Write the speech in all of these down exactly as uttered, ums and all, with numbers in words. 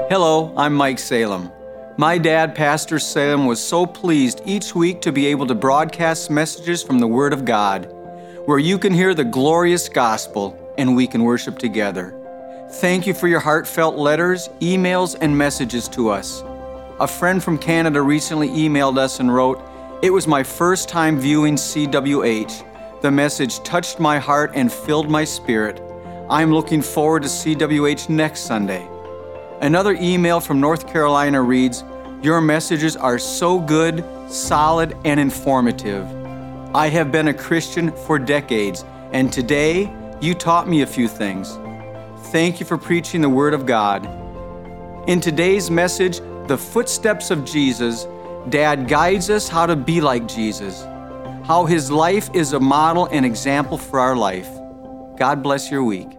Hello, I'm Mike Salem. My dad, Pastor Salem, was so pleased each week to be able to broadcast messages from the Word of God, where you can hear the glorious gospel and we can worship together. Thank you for your heartfelt letters, emails, and messages to us. A friend from Canada recently emailed us and wrote, "It was my first time viewing C W H. The message touched my heart and filled my spirit. I'm looking forward to C W H next Sunday." Another email from North Carolina reads, "Your messages are so good, solid, and informative. I have been a Christian for decades, and today you taught me a few things. Thank you for preaching the Word of God." In today's message, The Footsteps of Jesus, Dad guides us how to be like Jesus, how His life is a model and example for our life. God bless your week.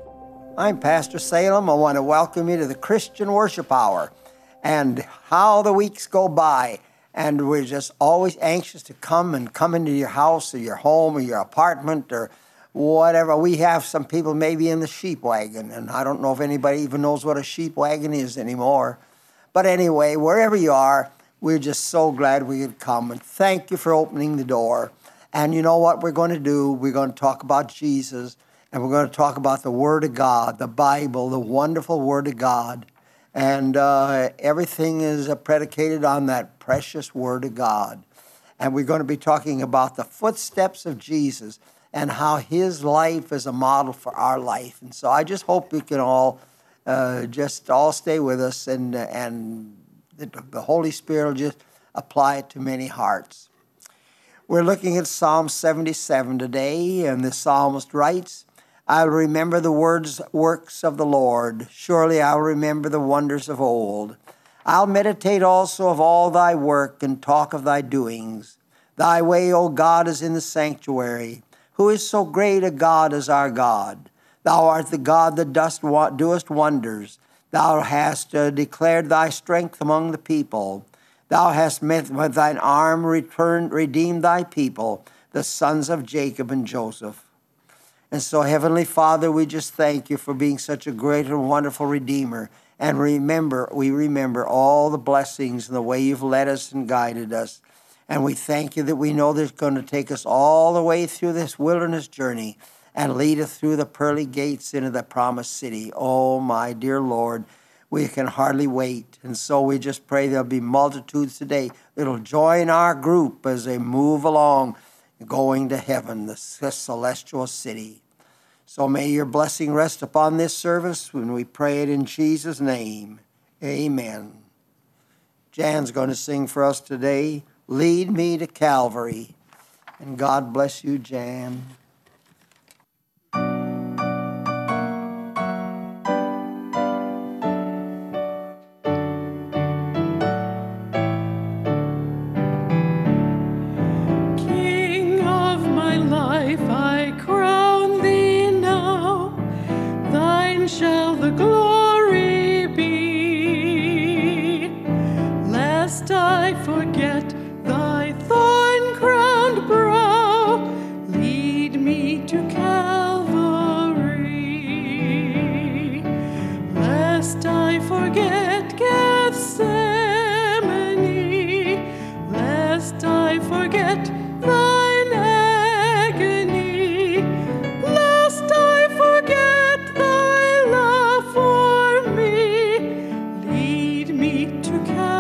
I'm Pastor Salem. I want to welcome you to the Christian Worship Hour. And how the weeks go by, and we're just always anxious to come and come into your house or your home or your apartment or whatever. We have some people maybe in the sheep wagon, and I don't know if anybody even knows what a sheep wagon is anymore. But anyway, wherever you are, we're just so glad we could come. And thank you for opening the door. And you know what we're going to do? We're going to talk about Jesus. And we're going to talk about the Word of God, the Bible, the wonderful Word of God. And uh, everything is uh, predicated on that precious Word of God. And we're going to be talking about the footsteps of Jesus and how His life is a model for our life. And so I just hope we can all uh, just all stay with us, and, and the, the Holy Spirit will just apply it to many hearts. We're looking at Psalm seventy-seven today, and the psalmist writes, "I'll remember the words, works of the Lord. Surely I'll remember the wonders of old. I'll meditate also of all thy work and talk of thy doings. Thy way, O God, is in the sanctuary. Who is so great a God as our God? Thou art the God that dost, doest wonders. Thou hast uh, declared thy strength among the people. Thou hast met with thine arm returned, redeemed thy people, the sons of Jacob and Joseph." And so, Heavenly Father, we just thank you for being such a great and wonderful Redeemer. And remember, we remember all the blessings and the way you've led us and guided us. And we thank you that we know that it's going to take us all the way through this wilderness journey and lead us through the pearly gates into the promised city. Oh, my dear Lord, we can hardly wait. And so we just pray there'll be multitudes today that'll join our group as they move along, going to heaven, the celestial city. So may your blessing rest upon this service when we pray it in Jesus' name. Amen. Jan's going to sing for us today, "Lead Me to Calvary." And God bless you, Jan. Shall the glory be, lest I forget thy thorn-crowned brow, lead me to Calvary, lest I forget Gethsemane, lest I forget thine agony, lest I forget for me, lead me to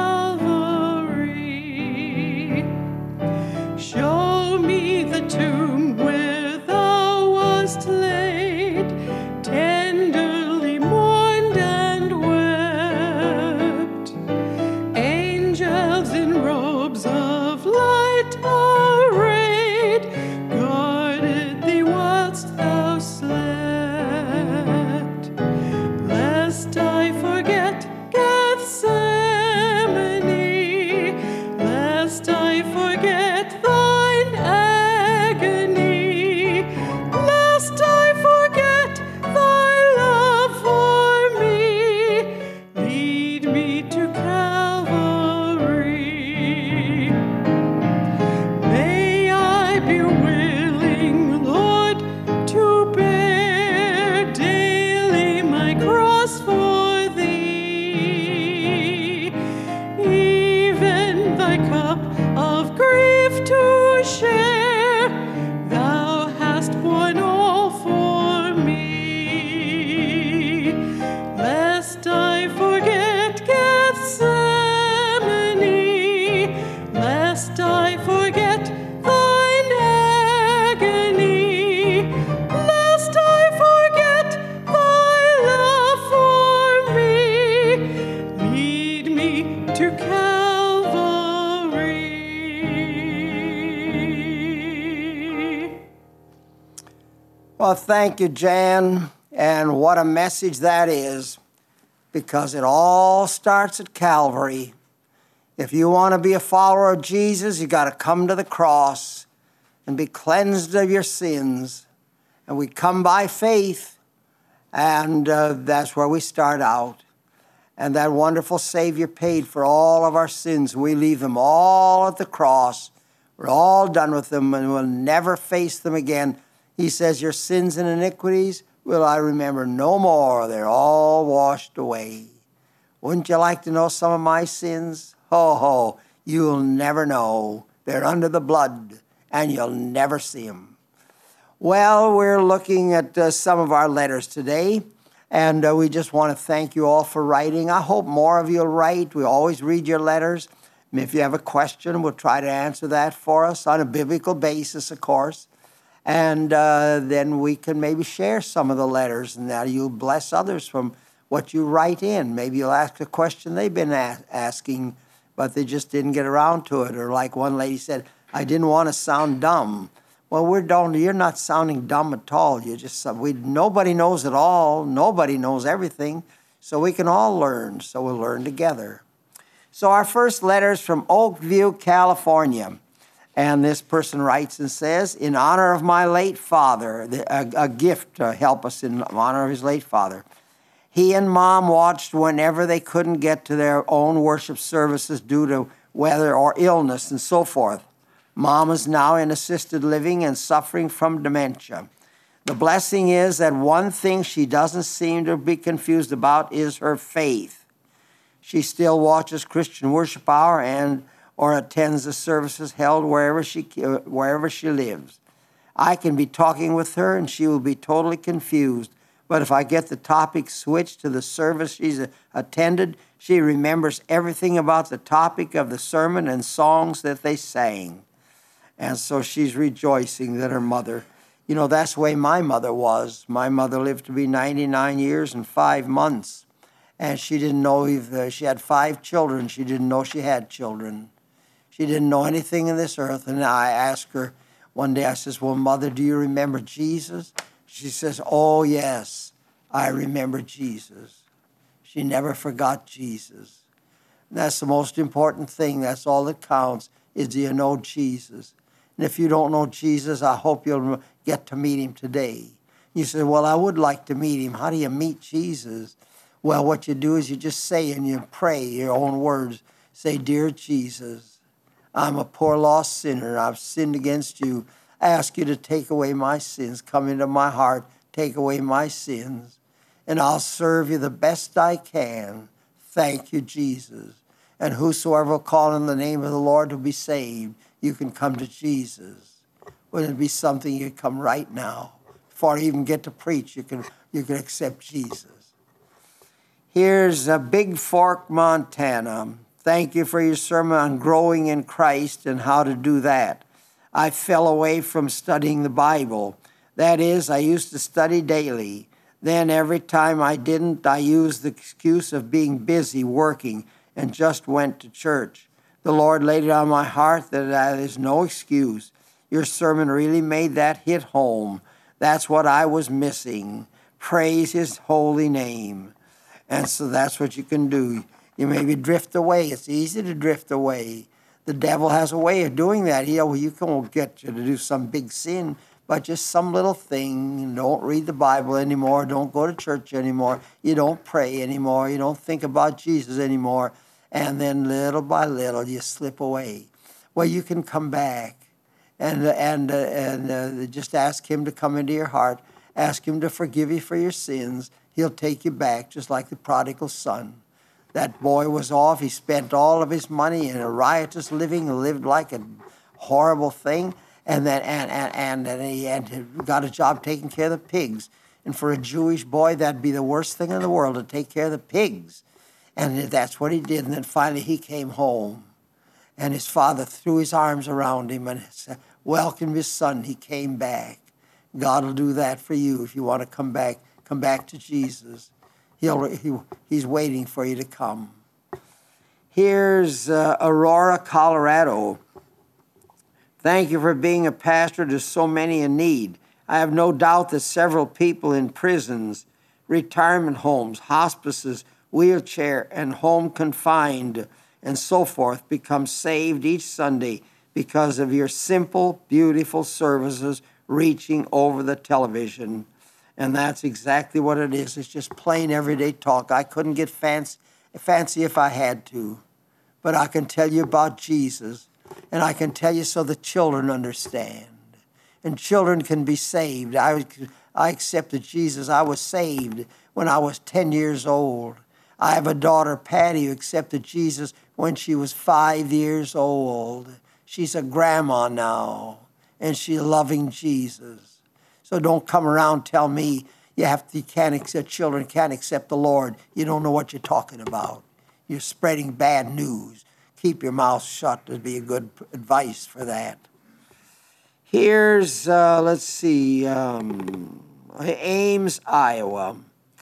Calvary. Show me the tomb where thou wast laid, tenderly mourned and wept. Angels in robes of light arrayed guarded thee whilst thou slept. Lest I forget Gethsemane, lest I forget thine agony, lest I forget Oh, thank you, Jan. And what a message that is, because it all starts at Calvary. If you want to be a follower of Jesus, you got to come to the cross and be cleansed of your sins. And we come by faith, and uh, that's where we start out. And that wonderful Savior paid for all of our sins. We leave them all at the cross. We're all done with them, and we'll never face them again. He says, your sins and iniquities will I remember no more. They're all washed away. Wouldn't you like to know some of my sins? Ho, ho, you'll never know. They're under the blood, and you'll never see them. Well, we're looking at uh, some of our letters today, and uh, we just want to thank you all for writing. I hope more of you will write. We always read your letters. And if you have a question, we'll try to answer that for us on a biblical basis, of course. And uh, then we can maybe share some of the letters, and now you'll bless others from what you write in. Maybe you'll ask a question they've been a- asking, but they just didn't get around to it. Or like one lady said, I didn't want to sound dumb. Well, we're don't. You're not sounding dumb at all. You just we nobody knows it all. Nobody knows everything. So we can all learn. So we'll learn together. So our first letter is from Oakview, California. And this person writes and says, in honor of my late father, a, a gift to help us in honor of his late father. He and Mom watched whenever they couldn't get to their own worship services due to weather or illness and so forth. Mom is now in assisted living and suffering from dementia. The blessing is that one thing she doesn't seem to be confused about is her faith. She still watches Christian Worship Hour and or attends the services held wherever she wherever she lives. I can be talking with her and she will be totally confused. But if I get the topic switched to the service she's attended, she remembers everything about the topic of the sermon and songs that they sang. And so she's rejoicing that her mother, you know, that's the way my mother was. My mother lived to be ninety-nine years and five months. And she didn't know if she had five children. She didn't know she had children. She didn't know anything in this earth. And I asked her one day, I says, well, Mother, do you remember Jesus? She says, oh, yes, I remember Jesus. She never forgot Jesus. And that's the most important thing. That's all that counts, is do you know Jesus? And if you don't know Jesus, I hope you'll get to meet him today. You say, well, I would like to meet him. How do you meet Jesus? Well, what you do is you just say and you pray your own words. Say, dear Jesus, I'm a poor lost sinner. I've sinned against you. I ask you to take away my sins. Come into my heart. Take away my sins. And I'll serve you the best I can. Thank you, Jesus. And whosoever will call on the name of the Lord will be saved. You can come to Jesus. Wouldn't it be something you come right now? Before you even get to preach, you can, you can accept Jesus. Here's a Big Fork, Montana. Thank you for your sermon on growing in Christ and how to do that. I fell away from studying the Bible. That is, I used to study daily. Then every time I didn't, I used the excuse of being busy working and just went to church. The Lord laid it on my heart that that is no excuse. Your sermon really made that hit home. That's what I was missing. Praise his holy name. And so that's what you can do. You maybe drift away. It's easy to drift away. The devil has a way of doing that. He, well, you can't get you to do some big sin, but just some little thing. You don't read the Bible anymore. Don't go to church anymore. You don't pray anymore. You don't think about Jesus anymore. And then little by little, you slip away. Well, you can come back and, and, uh, and uh, just ask him to come into your heart. Ask him to forgive you for your sins. He'll take you back, just like the prodigal son. That boy was off. He spent all of his money in a riotous living, lived like a horrible thing, and then and and and he and got a job taking care of the pigs. And for a Jewish boy, that'd be the worst thing in the world, to take care of the pigs. And that's what he did. And then finally he came home, and his father threw his arms around him and said, welcomed his son. He came back. God will do that for you if you want to come back. Come back to Jesus. He'll, he, he's waiting for you to come. Here's uh, Aurora, Colorado. Thank you for being a pastor to so many in need. I have no doubt that several people in prisons, retirement homes, hospices, wheelchair, and home confined, and so forth, become saved each Sunday because of your simple, beautiful services reaching over the television. And that's exactly what it is. It's just plain everyday talk. I couldn't get fancy, fancy if I had to. But I can tell you about Jesus, and I can tell you so the children understand. And children can be saved. I, I accepted Jesus. I was saved when I was ten years old. I have a daughter, Patty, who accepted Jesus when she was five years old. She's a grandma now, and she's loving Jesus. So don't come around and tell me you have to, you can't accept, children can't accept the Lord. You don't know what you're talking about. You're spreading bad news. Keep your mouth shut would be a good advice for that. Here's, uh, let's see, um, Ames, Iowa.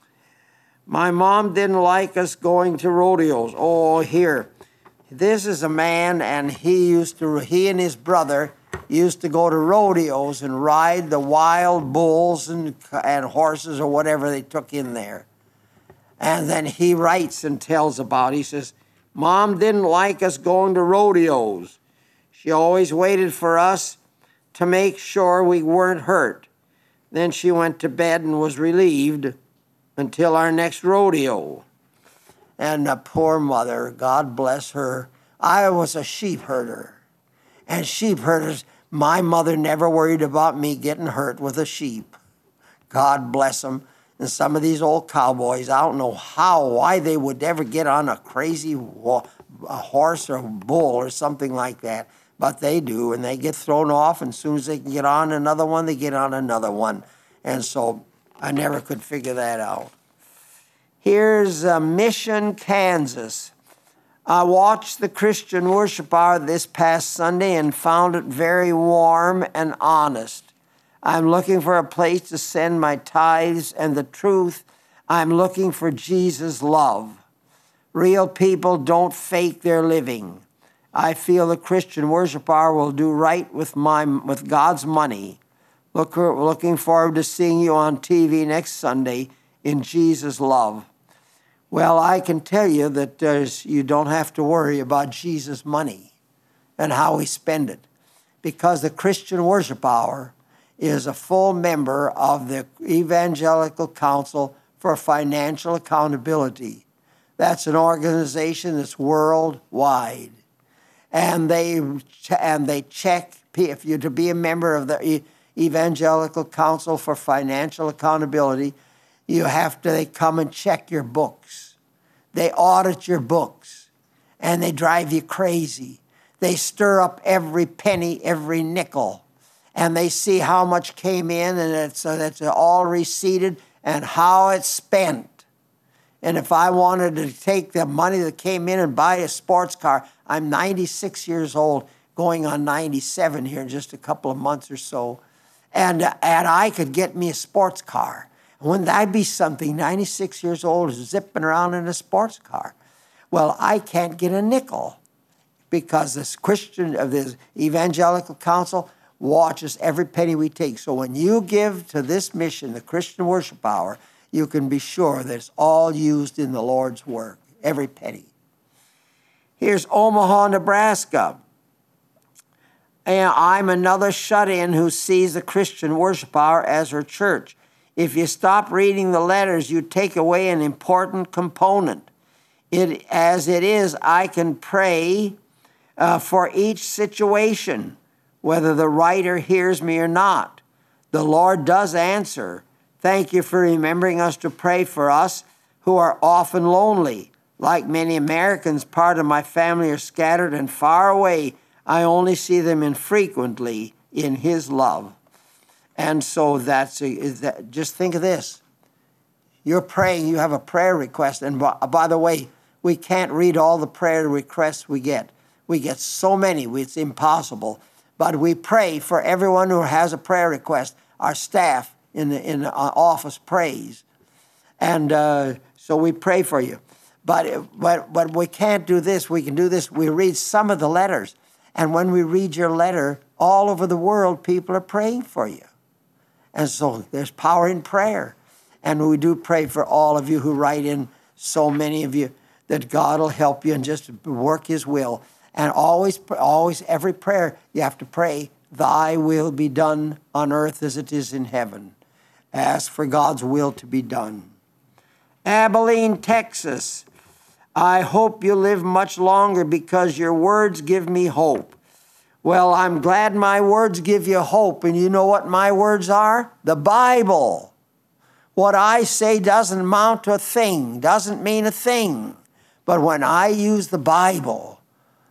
My mom didn't like us going to rodeos. Oh, here. This is a man, and he used to, he and his brother used to go to rodeos and ride the wild bulls and, and horses or whatever they took in there. And then he writes and tells about it. He says, Mom didn't like us going to rodeos. She always waited for us to make sure we weren't hurt. Then she went to bed and was relieved until our next rodeo. And the poor mother, God bless her, I was a sheep herder. And sheep herders, my mother never worried about me getting hurt with a sheep. God bless them. And some of these old cowboys, I don't know how, why they would ever get on a crazy a horse or a bull or something like that. But they do, and they get thrown off, and as soon as they can get on another one, they get on another one. And so I never could figure that out. Here's uh, Mission, Kansas. I watched the Christian Worship Hour this past Sunday and found it very warm and honest. I'm looking for a place to send my tithes and the truth. I'm looking for Jesus' love. Real people don't fake their living. I feel the Christian Worship Hour will do right with my with God's money. Look, looking forward to seeing you on T V next Sunday in Jesus' love. Well, I can tell you that there's, you don't have to worry about Jesus' money and how we spend it, because the Christian Worship Hour is a full member of the Evangelical Council for Financial Accountability. That's an organization that's worldwide. And they and they check, if you're to be a member of the Evangelical Council for Financial Accountability, you have to, they come and check your books. They audit your books, and they drive you crazy. They stir up every penny, every nickel, and they see how much came in, and it's, uh, it's all receipted, and how it's spent. And if I wanted to take the money that came in and buy a sports car, I'm ninety-six years old, going on ninety-seven here in just a couple of months or so, and, uh, and I could get me a sports car. Wouldn't that be something? ninety-six years old, zipping around in a sports car. Well, I can't get a nickel because this Christian of this Evangelical Council watches every penny we take. So when you give to this mission, the Christian Worship Hour, you can be sure that it's all used in the Lord's work, every penny. Here's Omaha, Nebraska. And I'm another shut-in who sees the Christian Worship Hour as her church. If you stop reading the letters, you take away an important component. It, as it is, I can pray uh, for each situation, whether the writer hears me or not. The Lord does answer. Thank you for remembering us to pray for us who are often lonely. Like many Americans, part of my family are scattered and far away. I only see them infrequently in His love. And so that's, a, that, just think of this. You're praying, you have a prayer request. And by, by the way, we can't read all the prayer requests we get. We get so many, it's impossible. But we pray for everyone who has a prayer request. Our staff in the, in the office prays. And uh, so we pray for you. But, but, but we can't do this. We can do this. We read some of the letters. And when we read your letter, all over the world, people are praying for you. And so there's power in prayer. And we do pray for all of you who write in, so many of you, that God will help you and just work his will. And always, always, every prayer you have to pray, thy will be done on earth as it is in heaven. Ask for God's will to be done. Abilene, Texas. I hope you live much longer because your words give me hope. Well, I'm glad my words give you hope. And you know what my words are? The Bible. What I say doesn't amount to a thing, doesn't mean a thing. But when I use the Bible,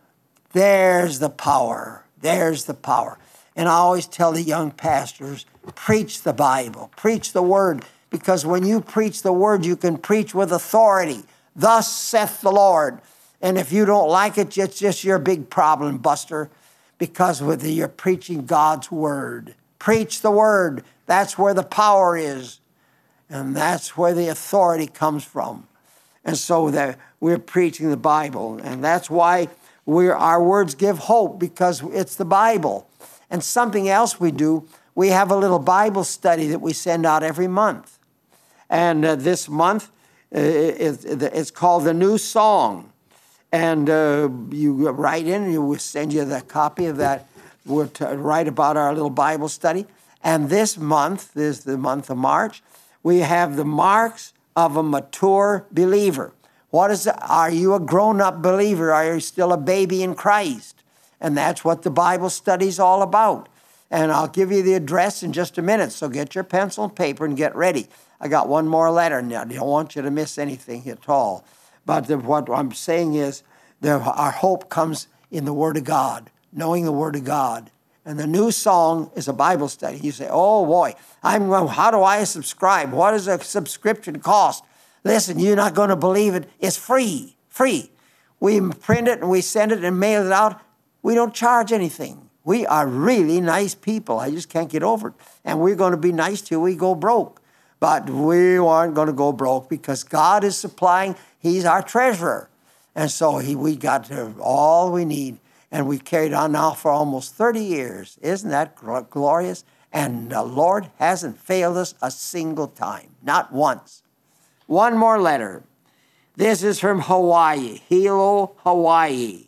there's the power. There's the power. And I always tell the young pastors, preach the Bible, preach the Word, because when you preach the Word, you can preach with authority. Thus saith the Lord. And if you don't like it, it's just your big problem, buster, because with the, you're preaching God's Word. Preach the Word. That's where the power is. And that's where the authority comes from. And so that we're preaching the Bible. And that's why we're, our words give hope, because it's the Bible. And something else we do, we have a little Bible study that we send out every month. And uh, this month, uh, it, it's called The New Song. And uh, you write in, and we'll send you the copy of that. We'll t- write about our little Bible study. And this month is the month of March. We have the marks of a mature believer. What is it? Are you a grown-up believer? Are you still a baby in Christ? And that's what the Bible study is all about. And I'll give you the address in just a minute, so get your pencil and paper and get ready. I got one more letter now. I don't want you to miss anything at all. But the, what I'm saying is the, our hope comes in the Word of God, knowing the Word of God. And the New Song is a Bible study. You say, oh, boy, I'm, how do I subscribe? What does a subscription cost? Listen, you're not going to believe it. It's free, free. We print it and we send it and mail it out. We don't charge anything. We are really nice people. I just can't get over it. And we're going to be nice till we go broke. But we aren't going to go broke because God is supplying. He's our treasurer. And so he, we got all we need. And we carried on now for almost thirty years. Isn't that glorious? And the Lord hasn't failed us a single time, not once. One more letter. This is from Hawaii, Hilo, Hawaii.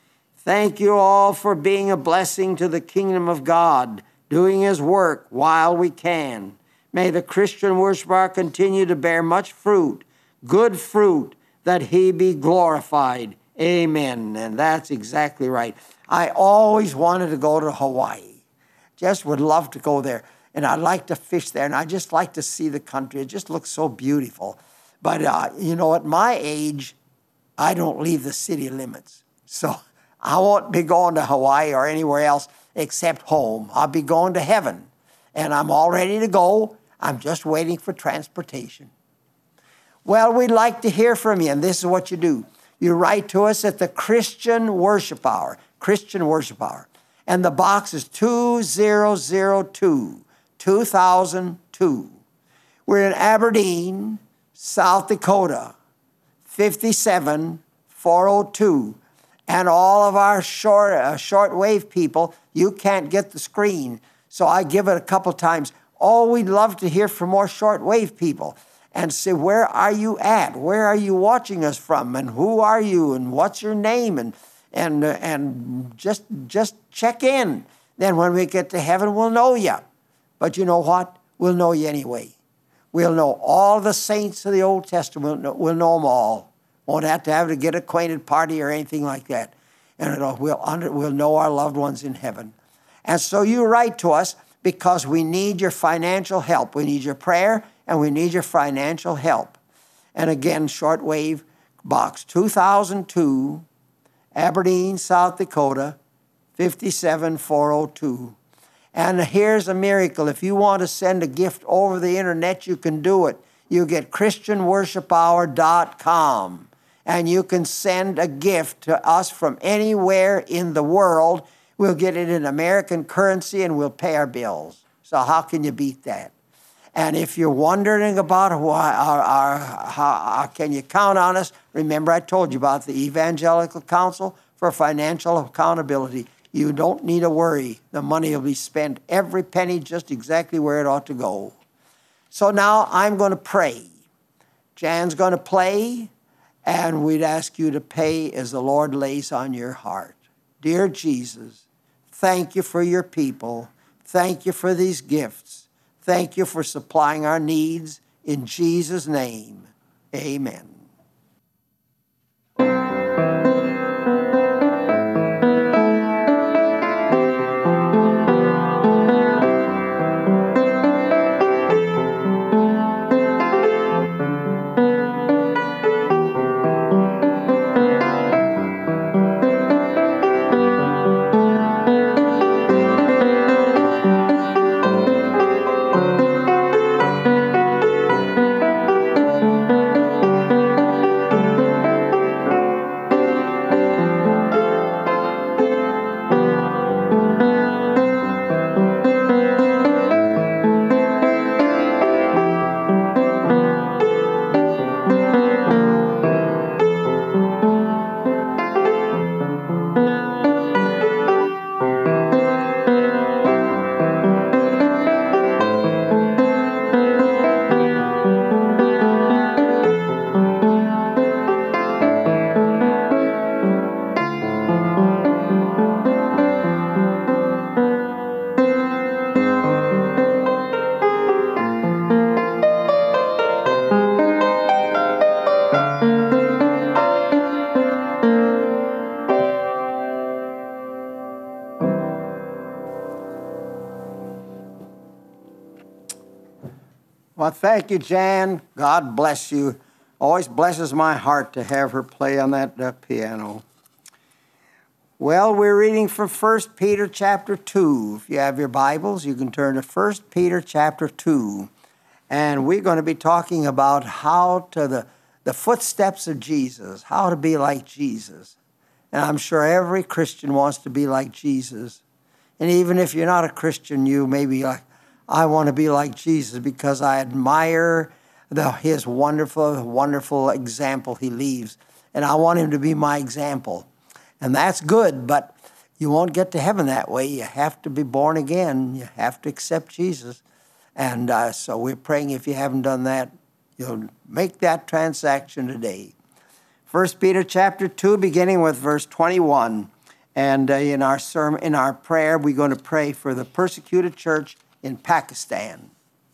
Thank you all for being a blessing to the kingdom of God, doing his work while we can. May the Christian worshiper continue to bear much fruit, good fruit, that he be glorified. Amen. And that's exactly right. I always wanted to go to Hawaii. Just would love to go there. And I'd like to fish there. And I just like to see the country. It just looks so beautiful. But, uh, you know, at my age, I don't leave the city limits. So I won't be going to Hawaii or anywhere else except home. I'll be going to heaven. And I'm all ready to go. I'm just waiting for transportation. Well, we'd like to hear from you. And this is what you do. You write to us at the Christian Worship Hour, Christian Worship Hour. And the box is two thousand two, two thousand two. We're in Aberdeen, South Dakota, fifty-seven four oh two. And all of our short, uh, shortwave people, you can't get the screen. So I give it a couple times. Oh, we'd love to hear from more shortwave people. And say, where are you at? Where are you watching us from? And who are you? And what's your name? And and uh, and just just check in. Then when we get to heaven, we'll know you. But you know what? We'll know you anyway. We'll know all the saints of the Old Testament. We'll know, we'll know them all. Won't have to have to get acquainted party or anything like that. And it'll, we'll under, we'll know our loved ones in heaven. And so you write to us because we need your financial help. We need your prayer. And we need your financial help. And again, shortwave box two thousand two, Aberdeen, South Dakota, fifty-seven four oh two. And here's a miracle. If you want to send a gift over the internet, you can do it. You get Christian Worship Hour dot com. And you can send a gift to us from anywhere in the world. We'll get it in American currency and we'll pay our bills. So how can you beat that? And if you're wondering about why, our, our, how, how can you count on us, remember I told you about the Evangelical Council for Financial Accountability. You don't need to worry. The money will be spent, every penny, just exactly where it ought to go. So now I'm going to pray. Jan's going to play, and we'd ask you to pay as the Lord lays on your heart. Dear Jesus, thank you for your people. Thank you for these gifts. Thank you for supplying our needs. In Jesus' name, amen. Well, thank you, Jan. God bless you. Always blesses my heart to have her play on that uh, piano. Well, we're reading from First Peter chapter two. If you have your Bibles, you can turn to First Peter chapter two. And we're going to be talking about how to the, the footsteps of Jesus, how to be like Jesus. And I'm sure every Christian wants to be like Jesus. And even if you're not a Christian, you may be like, I want to be like Jesus because I admire the, his wonderful, wonderful example he leaves. And I want him to be my example. And that's good, but you won't get to heaven that way. You have to be born again. You have to accept Jesus. And uh, so we're praying if you haven't done that, you'll make that transaction today. First Peter chapter two, beginning with verse twenty-one. And uh, in our sermon, in our prayer, we're going to pray for the persecuted church in Pakistan.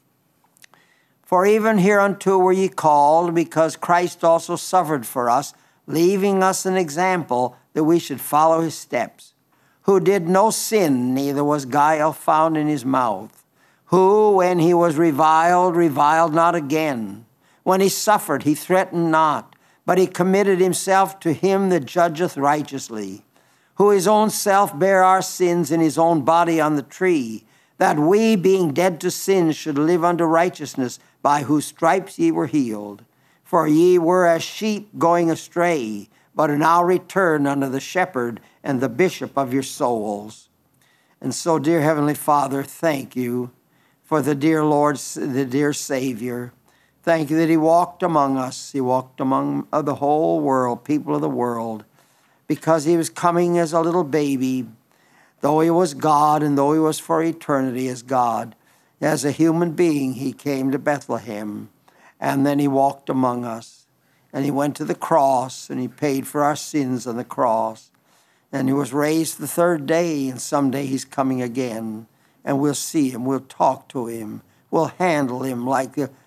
For even hereunto were ye called, because Christ also suffered for us, leaving us an example that we should follow his steps, who did no sin, neither was guile found in his mouth, who, when he was reviled, reviled not again. When he suffered, he threatened not, but he committed himself to him that judgeth righteously, who his own self bare our sins in his own body on the tree, that we, being dead to sin, should live unto righteousness, by whose stripes ye were healed. For ye were as sheep going astray, but are now returned unto the shepherd and the bishop of your souls. And so, dear Heavenly Father, thank you for the dear Lord, the dear Savior. Thank you that he walked among us. He walked among the whole world, people of the world, because he was coming as a little baby. Though he was God and though he was for eternity as God, as a human being, he came to Bethlehem, and then he walked among us. And he went to the cross, and he paid for our sins on the cross. And he was raised the third day, and someday he's coming again. And we'll see him, we'll talk to him, we'll handle him like, uh,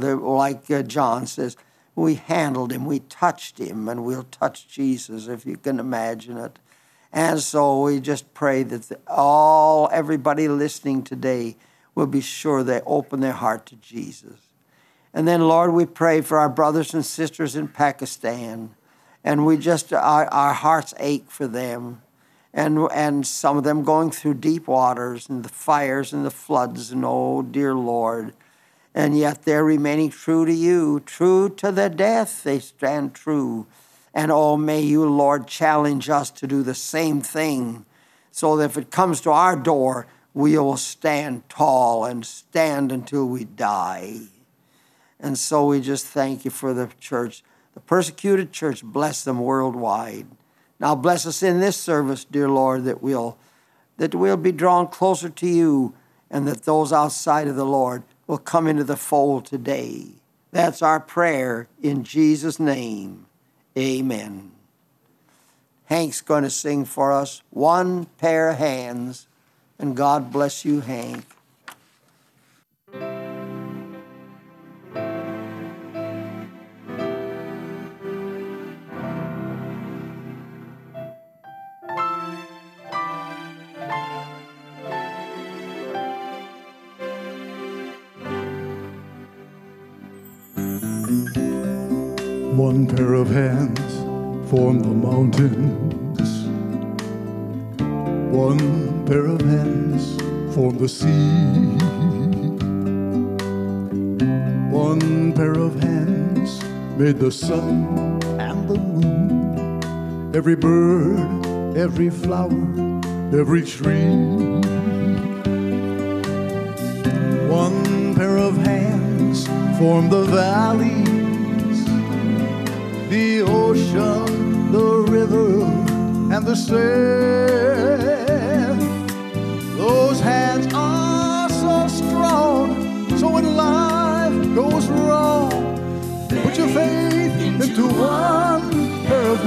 like uh, John says. We handled him, we touched him, and we'll touch Jesus, if you can imagine it. And so we just pray that the, all, everybody listening today will be sure they open their heart to Jesus. And then, Lord, we pray for our brothers and sisters in Pakistan. And we just, our, our hearts ache for them. And, and some of them going through deep waters and the fires and the floods. And oh, dear Lord. And yet they're remaining true to you. True to the death, they stand true. And oh, may you, Lord, challenge us to do the same thing, so that if it comes to our door, we will stand tall and stand until we die. And so we just thank you for the church, the persecuted church. Bless them worldwide. Now bless us in this service, dear Lord, that we'll, that we'll be drawn closer to you, and that those outside of the Lord will come into the fold today. That's our prayer in Jesus' name. Amen. Hank's going to sing for us, One Pair of Hands, and God bless you, Hank. One pair of hands form the mountains. One pair of hands form the sea. One pair of hands made the sun and the moon, every bird, every flower, every tree. One pair of hands form the valleys, the ocean, the river, and the sand. Those hands are so strong, so when life goes wrong, put your faith into one pair of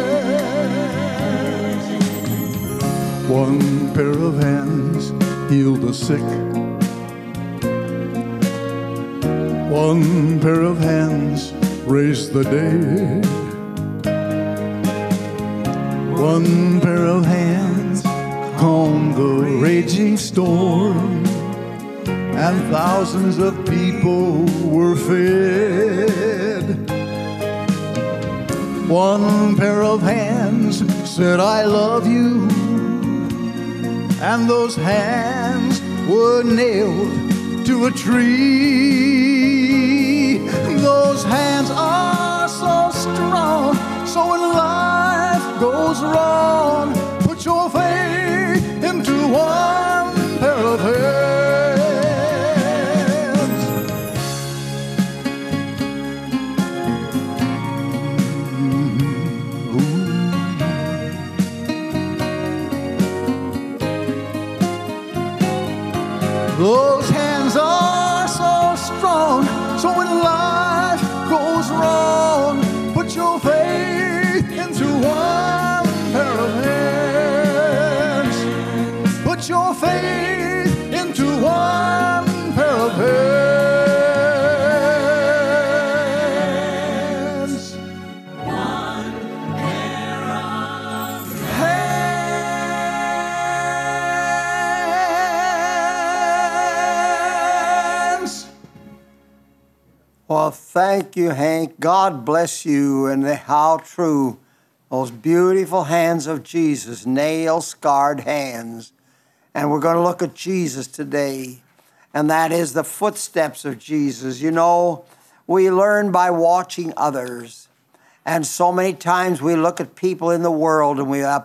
hands. One pair of hands heal the sick. One pair of hands raise the dead. One pair of hands calm the raging storm, and thousands of people were fed. One pair of hands said, I love you, and those hands were nailed to a tree. Those hands are so strong, so when life goes wrong, put your faith into one pair of hands. Ooh. Those hands are so strong, so when life goes wrong, put your faith into one pair of hands. Put your faith into one pair of hands. One pair of hands. Well, thank you, Hank. God bless you, and how true. Those beautiful hands of Jesus, nail-scarred hands. And we're going to look at Jesus today, and that is the footsteps of Jesus. You know, we learn by watching others, and so many times we look at people in the world, and we uh,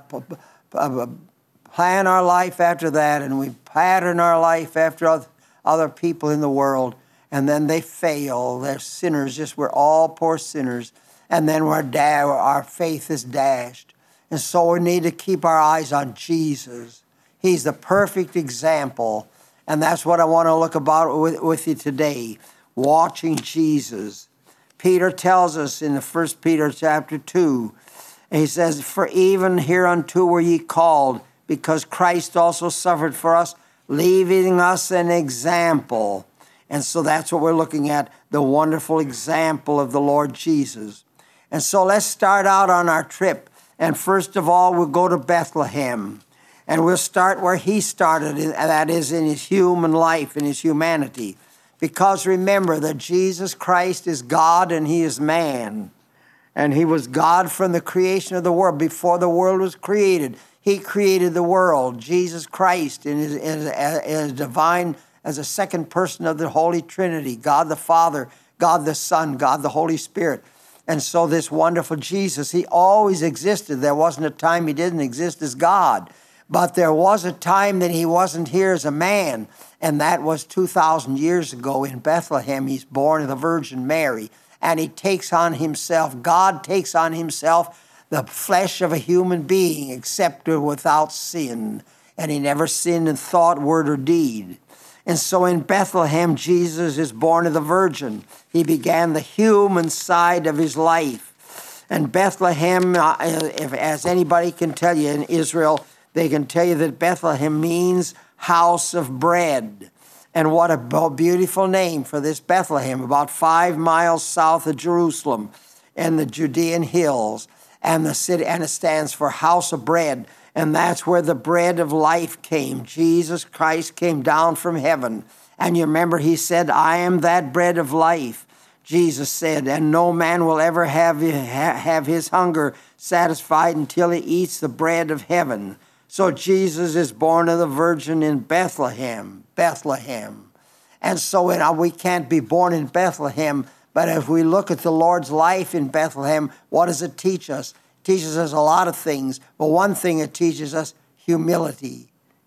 plan our life after that, and we pattern our life after other people in the world. And then they fail. They're sinners. Just we're all poor sinners. And then we're da- our faith is dashed. And so we need to keep our eyes on Jesus. He's the perfect example. And that's what I want to look about with, with you today, watching Jesus. Peter tells us in the First Peter chapter two, he says, for even hereunto were ye called, because Christ also suffered for us, leaving us an example. And so that's what we're looking at, the wonderful example of the Lord Jesus. And so let's start out on our trip. And first of all, we'll go to Bethlehem. And we'll start where he started, and that is in his human life, in his humanity. Because remember that Jesus Christ is God and he is man. And he was God from the creation of the world. Before the world was created, he created the world. Jesus Christ in his, in his, in his divine as a second person of the Holy Trinity, God the Father, God the Son, God the Holy Spirit. And so this wonderful Jesus, he always existed. There wasn't a time he didn't exist as God. But there was a time that he wasn't here as a man, and that was two thousand years ago in Bethlehem. He's born of the Virgin Mary, and he takes on himself, God takes on himself the flesh of a human being, except without sin. And he never sinned in thought, word, or deed. And so in Bethlehem, Jesus is born of the Virgin. He began the human side of his life. And Bethlehem, uh, if, as anybody can tell you in Israel, they can tell you that Bethlehem means house of bread. And what a beautiful name for this Bethlehem, about five miles south of Jerusalem in the Judean hills. And the city, and it stands for house of bread. And that's where the bread of life came. Jesus Christ came down from heaven. And you remember he said, I am that bread of life. Jesus said, and no man will ever have, have his hunger satisfied until he eats the bread of heaven. So Jesus is born of the Virgin in Bethlehem, Bethlehem. And so you know, we can't be born in Bethlehem, but if we look at the Lord's life in Bethlehem, what does it teach us? It teaches us a lot of things, but one thing it teaches us, humility,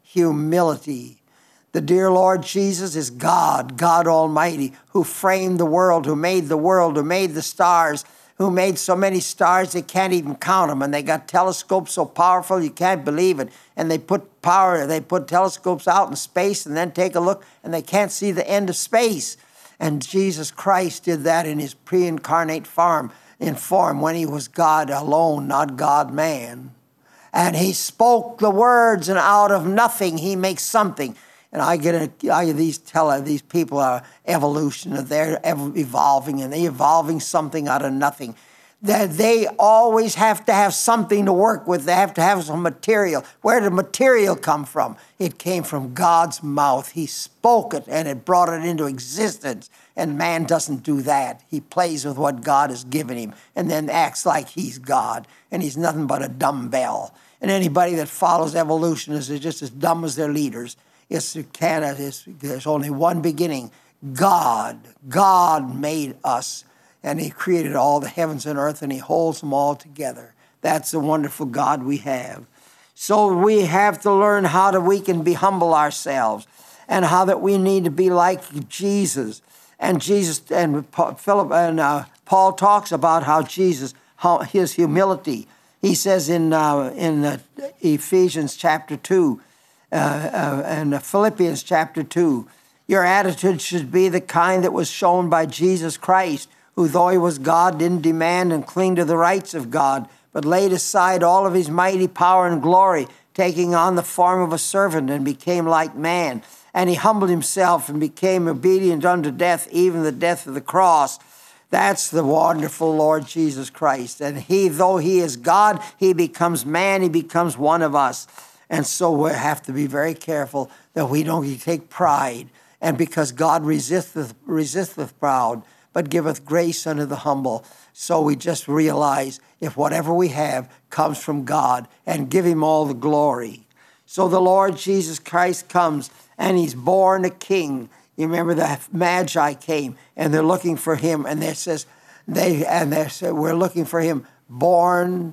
humility. The dear Lord Jesus is God, God Almighty, who framed the world, who made the world, who made the stars, who made so many stars they can't even count them. And they got telescopes so powerful you can't believe it. And they put power, they put telescopes out in space and then take a look and they can't see the end of space. And Jesus Christ did that in his pre-incarnate form, in form when he was God alone, not God-man. And he spoke the words, and out of nothing he makes something. And I get a, I, these tell these people are evolution, they're evolving, and they're evolving something out of nothing. That they always have to have something to work with. They have to have some material. Where did material come from? It came from God's mouth. He spoke it, and it brought it into existence. And man doesn't do that. He plays with what God has given him, and then acts like he's God, and he's nothing but a dumbbell. And anybody that follows evolution is just as dumb as their leaders. It's, it's, there's only one beginning. God. God made us. And he created all the heavens and earth, and he holds them all together. That's the wonderful God we have. So we have to learn how that we can be humble ourselves, and how that we need to be like Jesus. And Jesus and Philip and uh, Paul talks about how Jesus, how his humility. He says in uh, in uh, Ephesians chapter two, uh, uh, and Philippians chapter two, your attitude should be the kind that was shown by Jesus Christ, who, though he was God, didn't demand and cling to the rights of God, but laid aside all of his mighty power and glory, taking on the form of a servant, and became like man. And he humbled himself and became obedient unto death, even the death of the cross. That's the wonderful Lord Jesus Christ. And he, though he is God, he becomes man, he becomes one of us. And so we have to be very careful that we don't take pride. And because God resisteth, resisteth proud, but giveth grace unto the humble. So we just realize if whatever we have comes from God, and give him all the glory. So the Lord Jesus Christ comes, and he's born a king. You remember the Magi came, and they're looking for him, and they says they and they said we're looking for him, born,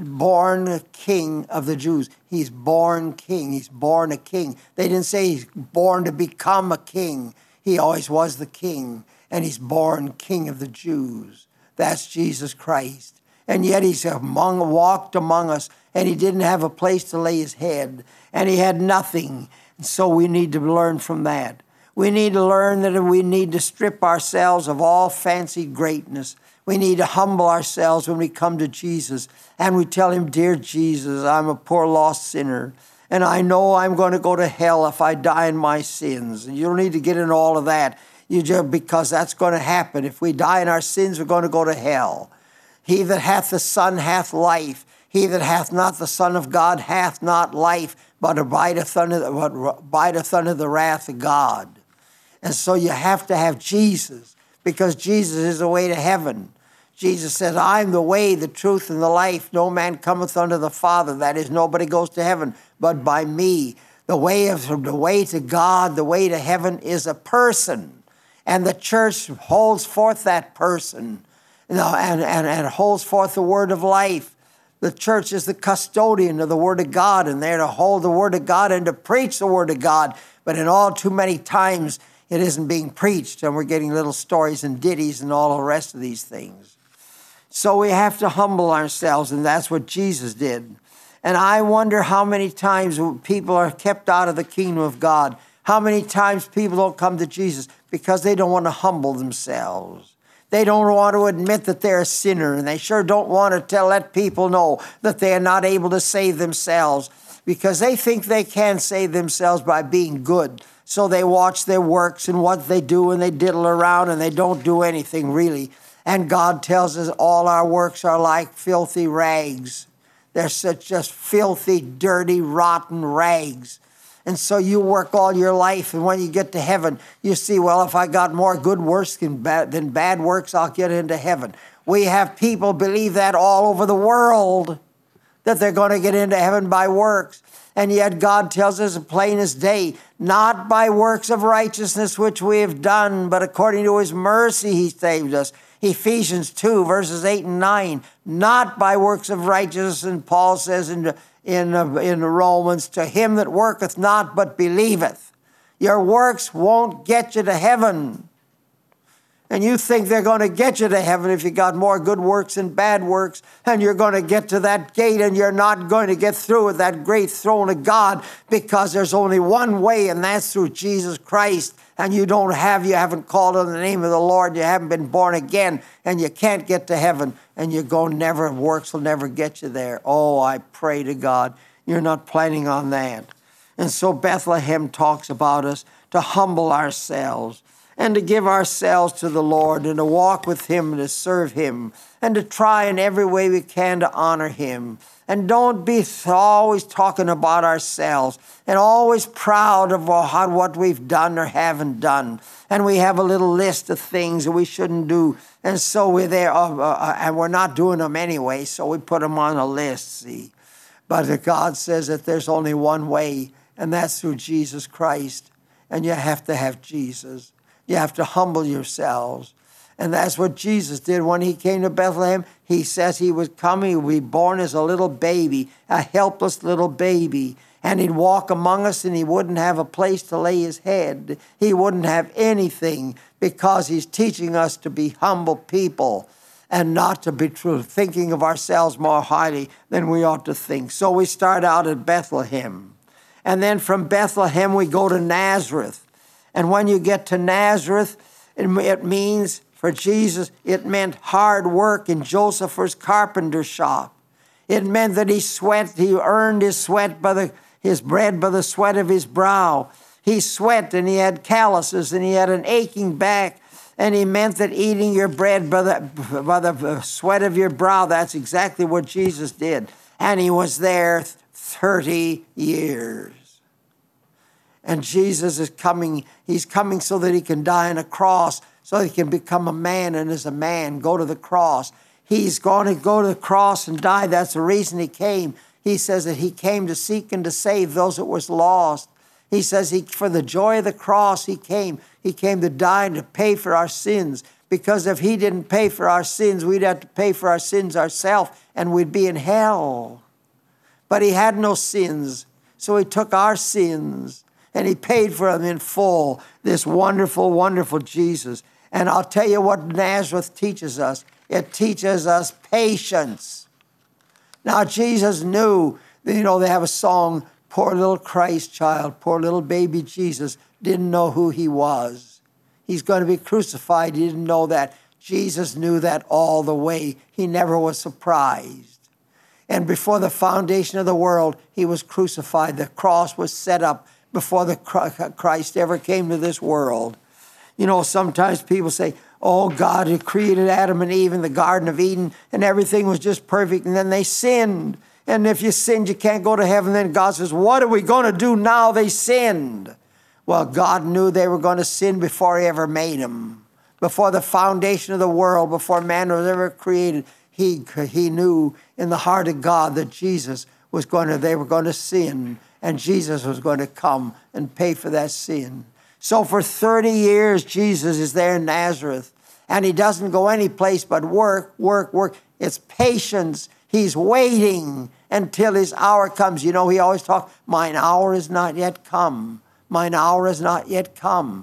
born king of the Jews. He's born king. He's born a king. They didn't say he's born to become a king. He always was the king. And he's born King of the Jews. That's Jesus Christ. And yet he's among, walked among us, and he didn't have a place to lay his head, and he had nothing. And so we need to learn from that. We need to learn that we need to strip ourselves of all fancied greatness. We need to humble ourselves when we come to Jesus, and we tell him, dear Jesus, I'm a poor lost sinner, and I know I'm going to go to hell if I die in my sins. And you don't need to get into all of that. You just, because that's going to happen. If we die in our sins, we're going to go to hell. He that hath the Son hath life. He that hath not the Son of God hath not life, but abideth under the, but abideth under the wrath of God. And so you have to have Jesus, because Jesus is the way to heaven. Jesus says, I'm the way, the truth, and the life. No man cometh unto the Father. That is, nobody goes to heaven but by me. The way of the way to God, the way to heaven is a person. And the church holds forth that person, you know, and, and, and holds forth the word of life. The church is the custodian of the word of God, and they're to hold the word of God and to preach the word of God. But in all too many times, it isn't being preached, and we're getting little stories and ditties and all the rest of these things. So we have to humble ourselves, and that's what Jesus did. And I wonder how many times people are kept out of the kingdom of God. How many times people don't come to Jesus because they don't want to humble themselves. They don't want to admit that they're a sinner, and they sure don't want to tell, let people know that they are not able to save themselves because they think they can save themselves by being good. So they watch their works and what they do, and they diddle around, and they don't do anything really. And God tells us all our works are like filthy rags. They're such just filthy, dirty, rotten rags. And so you work all your life, and when you get to heaven, you see, well, if I got more good works than bad, than bad works, I'll get into heaven. We have people believe that all over the world, that they're going to get into heaven by works. And yet God tells us plain as day, not by works of righteousness which we have done, but according to his mercy he saved us. Ephesians two, verses eight and nine, not by works of righteousness, and Paul says in In, uh, in Romans, to him that worketh not, but believeth. Your works won't get you to heaven. And you think they're going to get you to heaven if you got more good works than bad works, and you're going to get to that gate, and you're not going to get through with that great throne of God, because there's only one way, and that's through Jesus Christ. And you don't have, you haven't called on the name of the Lord, you haven't been born again, and you can't get to heaven, and you go never, works will never get you there. Oh, I pray to God, you're not planning on that. And so Bethlehem talks about us to humble ourselves and to give ourselves to the Lord and to walk with him and to serve him and to try in every way we can to honor him. And don't be always talking about ourselves and always proud of how, what we've done or haven't done. And we have a little list of things that we shouldn't do. And so we're there, uh, uh, and we're not doing them anyway, so we put them on a list, see. But God says that there's only one way, and that's through Jesus Christ. And you have to have Jesus. You have to humble yourselves. And that's what Jesus did when he came to Bethlehem. He says he would come, he would be born as a little baby, a helpless little baby. And he'd walk among us, and he wouldn't have a place to lay his head. He wouldn't have anything, because he's teaching us to be humble people and not to be true, thinking of ourselves more highly than we ought to think. So we start out at Bethlehem. And then from Bethlehem, we go to Nazareth. And when you get to Nazareth, it means, for Jesus, it meant hard work in Joseph's carpenter shop. It meant that he sweat, he earned his sweat by the, his bread by the sweat of his brow. He sweat, and he had calluses, and he had an aching back, and he meant that eating your bread by the, by the sweat of your brow, that's exactly what Jesus did. And he was there thirty years. And Jesus is coming, he's coming so that he can die on a cross, so he can become a man, and as a man, go to the cross. He's going to go to the cross and die. That's the reason he came. He says that he came to seek and to save those that was lost. He says he, for the joy of the cross, he came. He came to die and to pay for our sins. Because if he didn't pay for our sins, we'd have to pay for our sins ourselves, and we'd be in hell. But he had no sins, so he took our sins, and he paid for them in full, this wonderful, wonderful Jesus. And I'll tell you what Nazareth teaches us. It teaches us patience. Now, Jesus knew, you know, they have a song, poor little Christ child, poor little baby Jesus, didn't know who he was. He's going to be crucified. He didn't know that. Jesus knew that all the way. He never was surprised. And before the foundation of the world, he was crucified. The cross was set up before the Christ ever came to this world. You know, sometimes people say, oh, God had created Adam and Eve in the Garden of Eden, and everything was just perfect, and then they sinned. And if you sinned, you can't go to heaven. Then God says, what are we going to do now they sinned? Well, God knew they were going to sin before he ever made them. Before the foundation of the world, before man was ever created, he, he knew in the heart of God that Jesus was going to, they were going to sin. And Jesus was going to come and pay for that sin. So for thirty years, Jesus is there in Nazareth. And he doesn't go any place but work, work, work. It's patience. He's waiting until his hour comes. You know, he always talks, mine hour is not yet come. Mine hour is not yet come.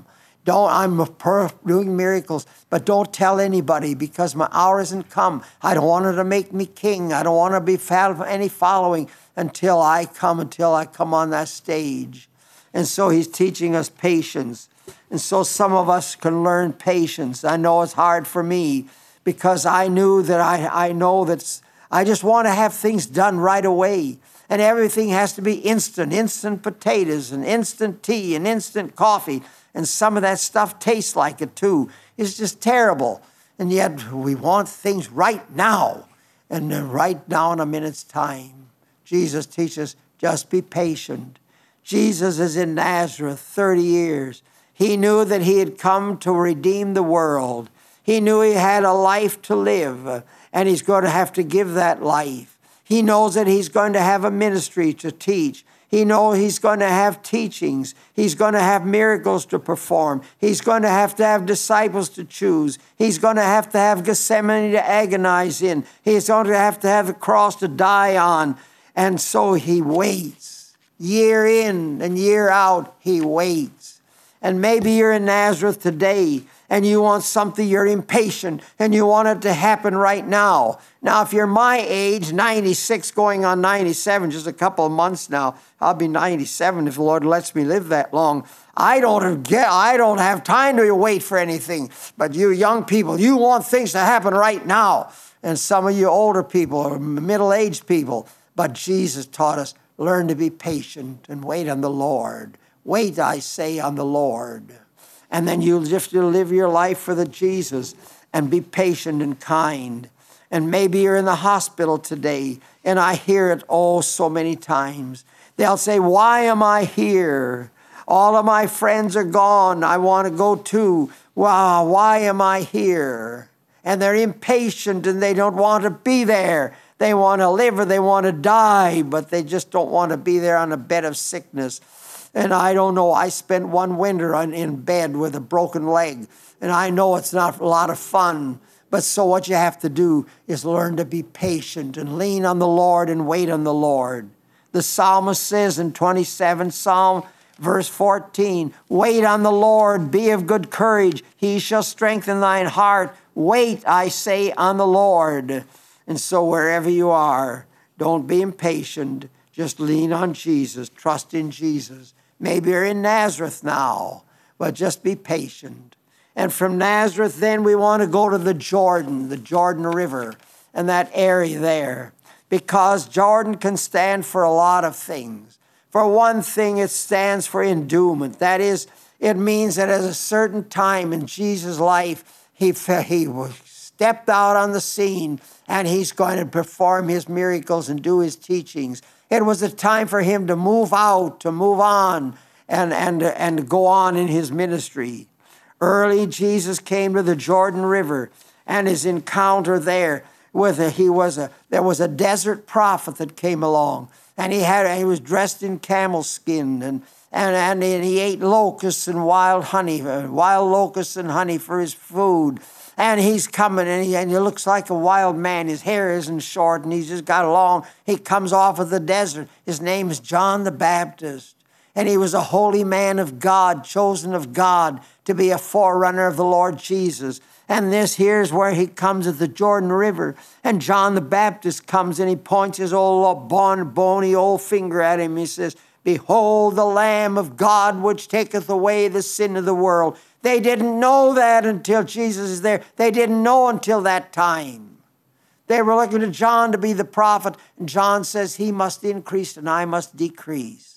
Don't, I'm doing miracles, but don't tell anybody because my hour hasn't come. I don't want it to make me king. I don't want to be any following until I come, until I come on that stage. And so he's teaching us patience. And so some of us can learn patience. I know it's hard for me because I knew that I, I know that I just want to have things done right away. And everything has to be instant, instant potatoes and instant tea and instant coffee. And some of that stuff tastes like it too. It's just terrible. And yet we want things right now. And then right now in a minute's time. Jesus teaches, just be patient. Jesus is in Nazareth thirty years. He knew that he had come to redeem the world. He knew he had a life to live. And he's going to have to give that life. He knows that he's going to have a ministry to teach. He knows he's going to have teachings. He's going to have miracles to perform. He's going to have to have disciples to choose. He's going to have to have Gethsemane to agonize in. He's going to have to have the cross to die on. And so he waits. Year in and year out, he waits. And maybe you're in Nazareth today and you want something, you're impatient, and you want it to happen right now. Now, if you're my age, ninety-six going on ninety-seven, just a couple of months now, I'll be ninety-seven if the Lord lets me live that long. I don't get, I don't have time to wait for anything. But you young people, you want things to happen right now. And some of you older people or middle-aged people. But Jesus taught us, learn to be patient and wait on the Lord. Wait, I say, on the Lord. And then you'll just live your life for the Jesus and be patient and kind. And maybe you're in the hospital today, and I hear it oh so many times. They'll say, why am I here? All of my friends are gone. I want to go too. Wow, why am I here? And they're impatient and they don't want to be there. They want to live or they want to die, but they just don't want to be there on a bed of sickness. And I don't know, I spent one winter on, in bed with a broken leg. And I know it's not a lot of fun. But so what you have to do is learn to be patient and lean on the Lord and wait on the Lord. The psalmist says in twenty-seven, Psalm verse fourteen, wait on the Lord, be of good courage. He shall strengthen thine heart. Wait, I say, on the Lord. And so wherever you are, don't be impatient. Just lean on Jesus. Trust in Jesus. Maybe you're in Nazareth now, but just be patient. And from Nazareth, then we want to go to the Jordan, the Jordan River, and that area there. Because Jordan can stand for a lot of things. For one thing, it stands for endowment. That is, it means that at a certain time in Jesus' life, he, he stepped out on the scene, and he's going to perform his miracles and do his teachings. It was a time for him to move out, to move on, and, and, and go on in his ministry. Early, Jesus came to the Jordan River, and his encounter there with a, he was a there was a desert prophet that came along, and he had he was dressed in camel skin, and and and he ate locusts and wild honey, wild locusts and honey for his food. And he's coming, and he, and he looks like a wild man. His hair isn't short, and he's just got long. He comes off of the desert. His name is John the Baptist. And he was a holy man of God, chosen of God to be a forerunner of the Lord Jesus. And this here's where he comes at the Jordan River. And John the Baptist comes, and he points his old bony old finger at him. He says, behold the Lamb of God, which taketh away the sin of the world. They didn't know that until Jesus is there. They didn't know until that time. They were looking to John to be the prophet. And John says, he must increase and I must decrease.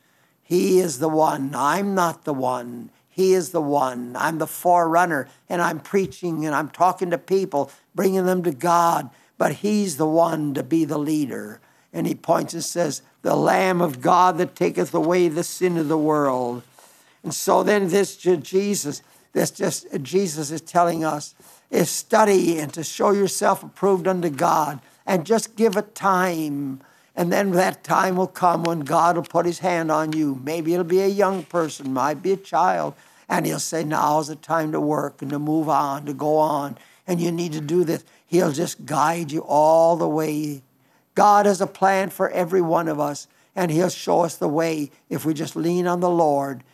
He is the one. I'm not the one. He is the one. I'm the forerunner. And I'm preaching and I'm talking to people, bringing them to God. But he's the one to be the leader. And he points and says, the Lamb of God that taketh away the sin of the world. And so then this Jesus, this just Jesus is telling us, is study and to show yourself approved unto God, and just give it time. And then that time will come when God will put his hand on you. Maybe it'll be a young person, might be a child, and he'll say, now's the time to work and to move on, to go on, and you need to do this. He'll just guide you all the way. God has a plan for every one of us, and he'll show us the way if we just lean on the Lord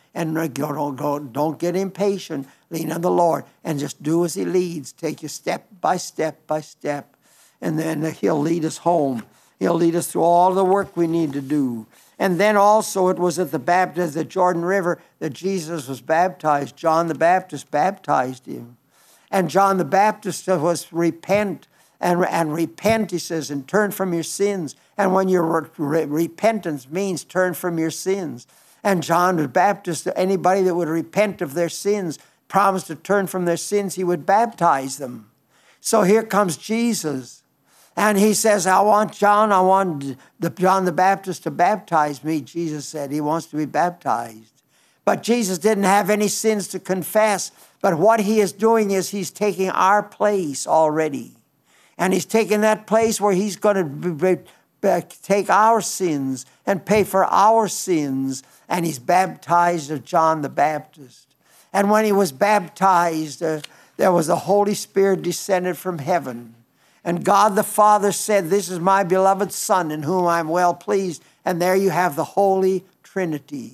And don't, go, don't get impatient. Lean on the Lord and just do as he leads. Take you step by step by step. And then he'll lead us home. He'll lead us through all the work we need to do. And then also it was at the baptism, the Jordan River, that Jesus was baptized. John the Baptist baptized him. And John the Baptist was repent. And, and repent, he says, and turn from your sins. And when your re- repentance means turn from your sins. And John the Baptist, anybody that would repent of their sins, promised to turn from their sins, he would baptize them. So here comes Jesus. And he says, I want John, I want the, John the Baptist to baptize me. Jesus said he wants to be baptized. But Jesus didn't have any sins to confess. But what he is doing is he's taking our place already. And he's taking that place where he's going to be, be, take our sins and pay for our sins. And he's baptized as John the Baptist. And when he was baptized, uh, there was the Holy Spirit descended from heaven. And God the Father said, this is my beloved Son in whom I am well pleased. And there you have the Holy Trinity.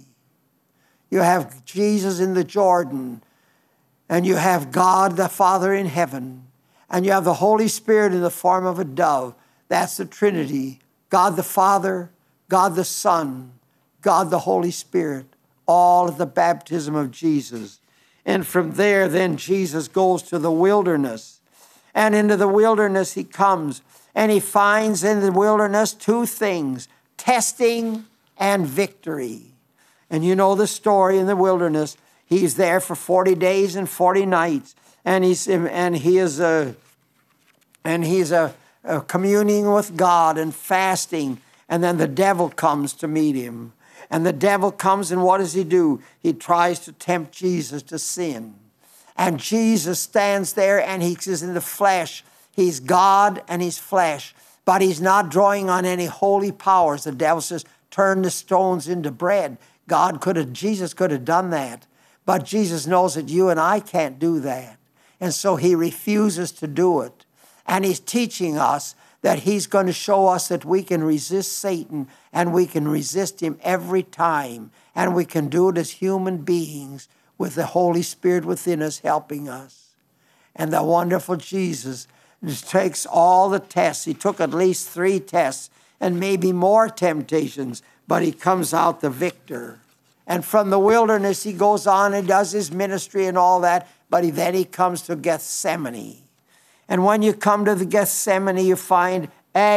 You have Jesus in the Jordan. And you have God the Father in heaven. And you have the Holy Spirit in the form of a dove. That's the Trinity. God the Father, God the Son, God the Holy Spirit. All at the baptism of Jesus. And from there, then Jesus goes to the wilderness. And into the wilderness he comes. And he finds in the wilderness two things. Testing and victory. And you know the story in the wilderness. He's there for forty days and forty nights. And he's and he is a and he's a, a communing with God and fasting. And then the devil comes to meet him. And the devil comes, and what does he do? He tries to tempt Jesus to sin. And Jesus stands there, and he's in the flesh. He's God and he's flesh. But he's not drawing on any holy powers. The devil says, turn the stones into bread. God could have, Jesus could have done that. But Jesus knows that you and I can't do that. And so he refuses to do it. And he's teaching us that he's going to show us that we can resist Satan and we can resist him every time. And we can do it as human beings with the Holy Spirit within us helping us. And the wonderful Jesus just takes all the tests. He took at least three tests and maybe more temptations, but he comes out the victor. And from the wilderness, he goes on and does his ministry and all that, but he, then he comes to Gethsemane. And when you come to the Gethsemane, you find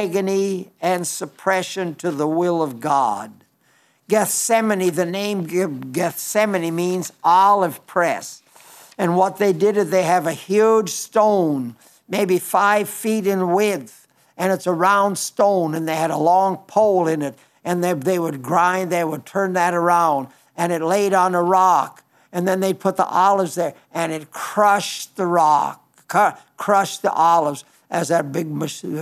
agony and suppression to the will of God. Gethsemane, the name Gethsemane means olive press. And what they did is they have a huge stone, maybe five feet in width, and it's a round stone, and they had a long pole in it, and they, they would grind, they would turn that around, and it laid on a rock, and then they'd put the olives there, and it crushed the rock, crushed the olives as that big,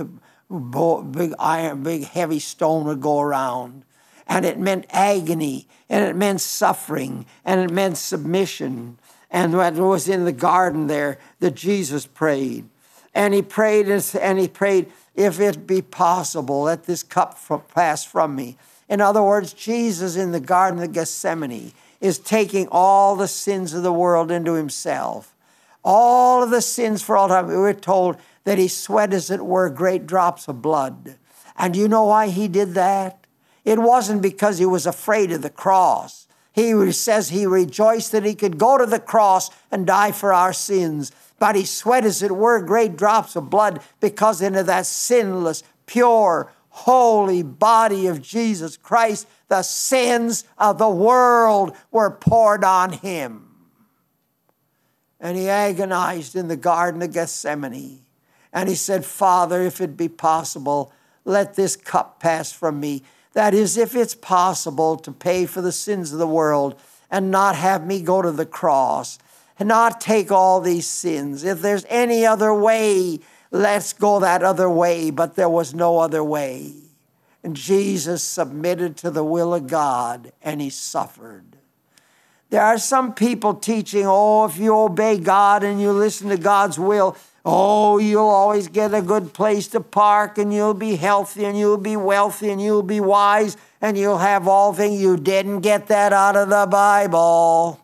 big iron, big heavy stone would go around. And it meant agony, and it meant suffering, and it meant submission. And when it was in the garden there that Jesus prayed. And he prayed, and he prayed, if it be possible, let this cup pass from me. In other words, Jesus in the Garden of Gethsemane is taking all the sins of the world into himself. All of the sins for all time. We were told that he sweat, as it were, great drops of blood. And you know why he did that? It wasn't because he was afraid of the cross. He says he rejoiced that he could go to the cross and die for our sins. But he sweat, as it were, great drops of blood because into that sinless, pure, holy body of Jesus Christ, the sins of the world were poured on him. And he agonized in the Garden of Gethsemane. And he said, Father, if it be possible, let this cup pass from me. That is, if it's possible to pay for the sins of the world and not have me go to the cross and not take all these sins. If there's any other way, let's go that other way. But there was no other way. And Jesus submitted to the will of God, and he suffered. There are some people teaching, oh, if you obey God and you listen to God's will, Oh, you'll always get a good place to park, and you'll be healthy, and you'll be wealthy, and you'll be wise, and you'll have all things. You didn't get that out of the Bible.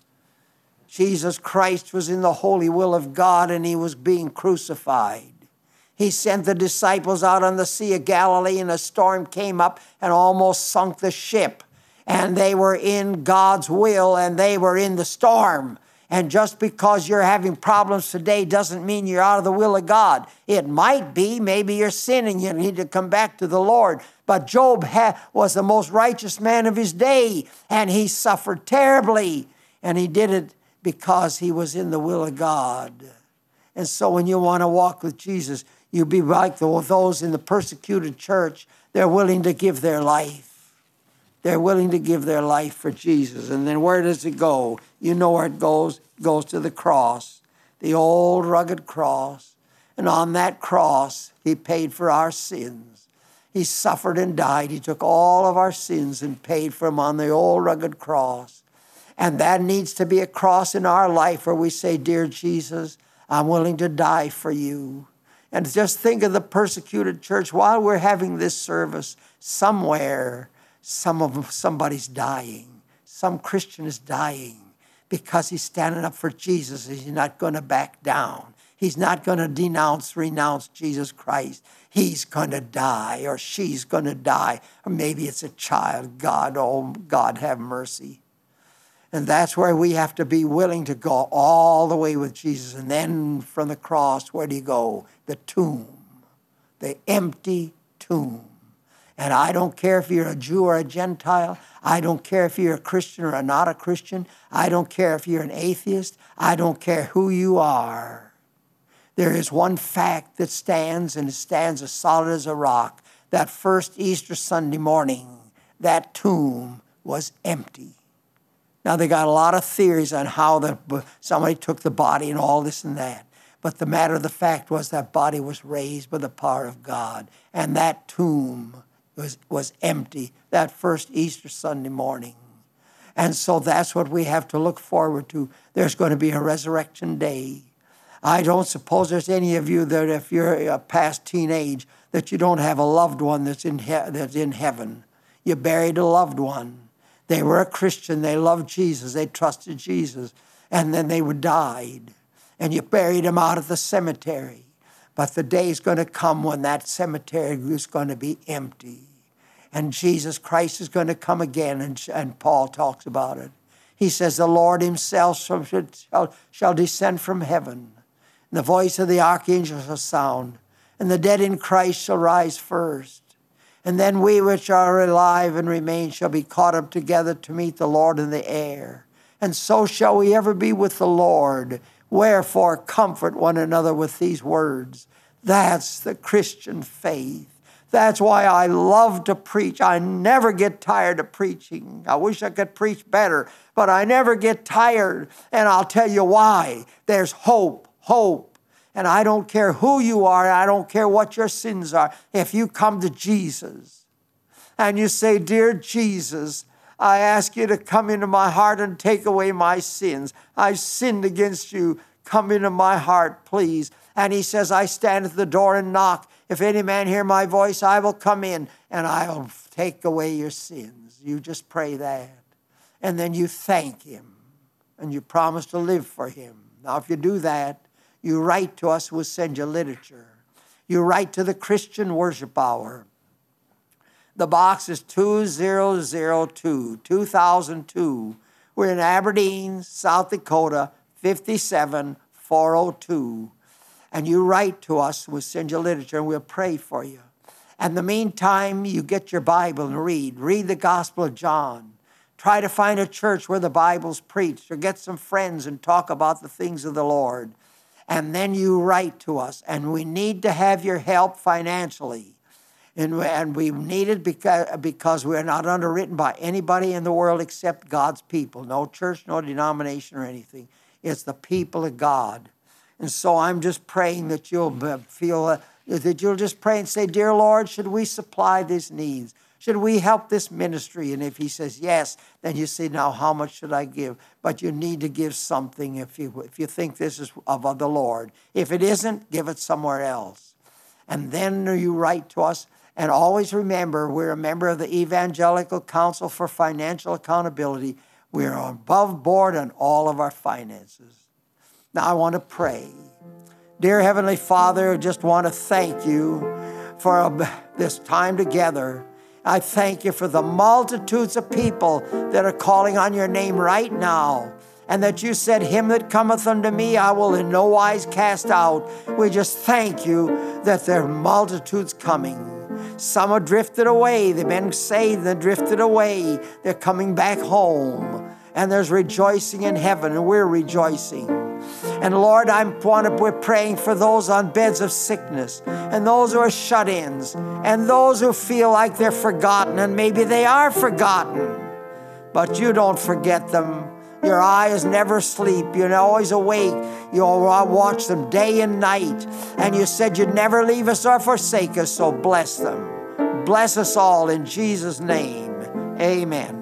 Jesus Christ was in the holy will of God, and he was being crucified. He sent the disciples out on the Sea of Galilee, and a storm came up and almost sunk the ship. And they were in God's will, and they were in the storm. And just because you're having problems today doesn't mean you're out of the will of God. It might be, maybe you're sinning, you need to come back to the Lord. But Job ha- was the most righteous man of his day, and he suffered terribly. And he did it because he was in the will of God. And so when you want to walk with Jesus, you be like those in the persecuted church. They're willing to give their life. They're willing to give their life for Jesus. And then where does it go? You know where it goes. It goes to the cross, the old rugged cross. And on that cross, he paid for our sins. He suffered and died. He took all of our sins and paid for them on the old rugged cross. And that needs to be a cross in our life where we say, dear Jesus, I'm willing to die for you. And just think of the persecuted church. While we're having this service, somewhere, some of somebody's dying. Some Christian is dying because he's standing up for Jesus. He's not going to back down. He's not going to denounce, renounce Jesus Christ. He's going to die, or she's going to die. Or maybe it's a child. God, oh, God, have mercy. And that's where we have to be willing to go all the way with Jesus. And then from the cross, where do you go? The tomb, the empty tomb. And I don't care if you're a Jew or a Gentile. I don't care if you're a Christian or not a Christian. I don't care if you're an atheist. I don't care who you are. There is one fact that stands, and it stands as solid as a rock. That first Easter Sunday morning, that tomb was empty. Now, they got a lot of theories on how the, somebody took the body and all this and that. But the matter of the fact was that body was raised by the power of God. And that tomb was, was empty that first Easter Sunday morning. And so that's what we have to look forward to. There's going to be a resurrection day. I don't suppose there's any of you that if you're past teenage that you don't have a loved one that's in, he- that's in heaven. You buried a loved one. They were a Christian. They loved Jesus. They trusted Jesus. And then they died. And you buried them out at the cemetery. But the day is going to come when that cemetery is going to be empty. And Jesus Christ is going to come again, and, and Paul talks about it. He says, the Lord himself shall, shall, shall descend from heaven. And the voice of the archangel shall sound. And the dead in Christ shall rise first. And then we which are alive and remain shall be caught up together to meet the Lord in the air. And so shall we ever be with the Lord. Wherefore, comfort one another with these words. That's the Christian faith. That's why I love to preach. I never get tired of preaching. I wish I could preach better, but I never get tired. And I'll tell you why. There's hope, hope. And I don't care who you are. I don't care what your sins are. If you come to Jesus and you say, dear Jesus, I ask you to come into my heart and take away my sins. I've sinned against you. Come into my heart, please. And he says, I stand at the door and knock. If any man hear my voice, I will come in and I'll take away your sins. You just pray that. And then you thank him. And you promise to live for him. Now, if you do that, you write to us, we'll send you literature. You write to the Christian Worship Hour. The box is two thousand two, two thousand two. We're in Aberdeen, South Dakota, fifty-seven four oh two. And you write to us, we'll send you literature, and we'll pray for you. And in the meantime, you get your Bible and read. Read the Gospel of John. Try to find a church where the Bible's preached, or get some friends and talk about the things of the Lord. And then you write to us. And we need to have your help financially. And, and we need it because, because we're not underwritten by anybody in the world except God's people. No church, no denomination or anything. It's the people of God. And so I'm just praying that you'll feel, uh, that you'll just pray and say, dear Lord, should we supply these needs? Should we help this ministry? And if he says yes, then you say, now how much should I give? But you need to give something if you, if you think this is of the Lord. If it isn't, give it somewhere else. And then you write to us. And always remember, we're a member of the Evangelical Council for Financial Accountability. We're above board on all of our finances. Now I want to pray. Dear Heavenly Father, I just want to thank you for this time together. I thank you for the multitudes of people that are calling on your name right now. And that you said, him that cometh unto me, I will in no wise cast out. We just thank you that there are multitudes coming. Some are drifted away. They've been saved and drifted away. They're coming back home. And there's rejoicing in heaven, and we're rejoicing. And Lord, I'm we're praying for those on beds of sickness, and those who are shut-ins, and those who feel like they're forgotten, and maybe they are forgotten. But you don't forget them. Your eyes never sleep. You're always awake. You'll watch them day and night. And you said you'd never leave us or forsake us, so bless them. Bless us all in Jesus' name. Amen.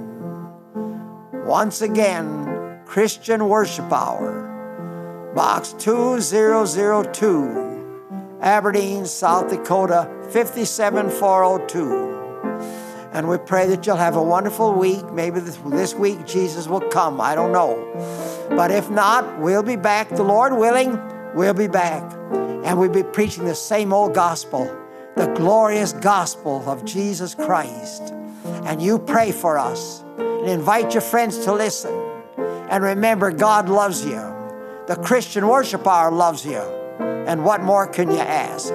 Once again, Christian Worship Hour, Box two thousand two, Aberdeen, South Dakota, five seven four oh two. And we pray that you'll have a wonderful week. Maybe this, this week Jesus will come. I don't know. But if not, we'll be back. The Lord willing, we'll be back. And we'll be preaching the same old gospel, the glorious gospel of Jesus Christ. And you pray for us and invite your friends to listen. And remember, God loves you. The Christian Worship Hour loves you. And what more can you ask?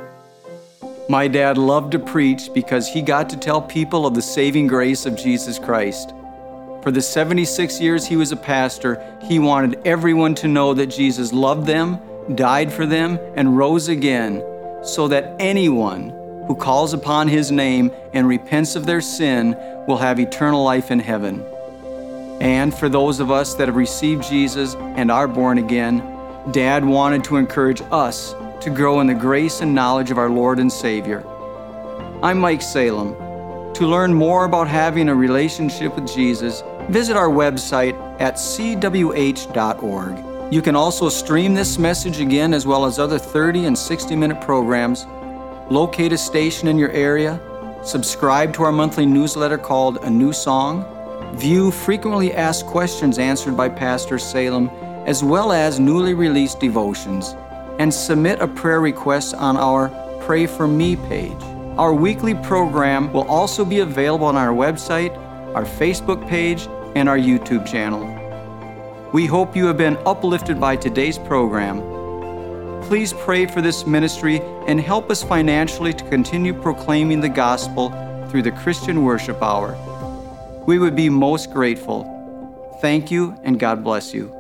My dad loved to preach because he got to tell people of the saving grace of Jesus Christ. For the seventy-six years he was a pastor, he wanted everyone to know that Jesus loved them, died for them, and rose again, so that anyone who calls upon his name and repents of their sin will have eternal life in heaven. And for those of us that have received Jesus and are born again, Dad wanted to encourage us to grow in the grace and knowledge of our Lord and Savior. I'm Mike Salem. To learn more about having a relationship with Jesus, visit our website at c w h dot org. You can also stream this message again, as well as other thirty and sixty minute programs, locate a station in your area, subscribe to our monthly newsletter called A New Song, view frequently asked questions answered by Pastor Salem, as well as newly released devotions, and submit a prayer request on our Pray For Me page. Our weekly program will also be available on our website, our Facebook page, and our YouTube channel. We hope you have been uplifted by today's program. Please pray for this ministry and help us financially to continue proclaiming the gospel through the Christian Worship Hour. We would be most grateful. Thank you, and God bless you.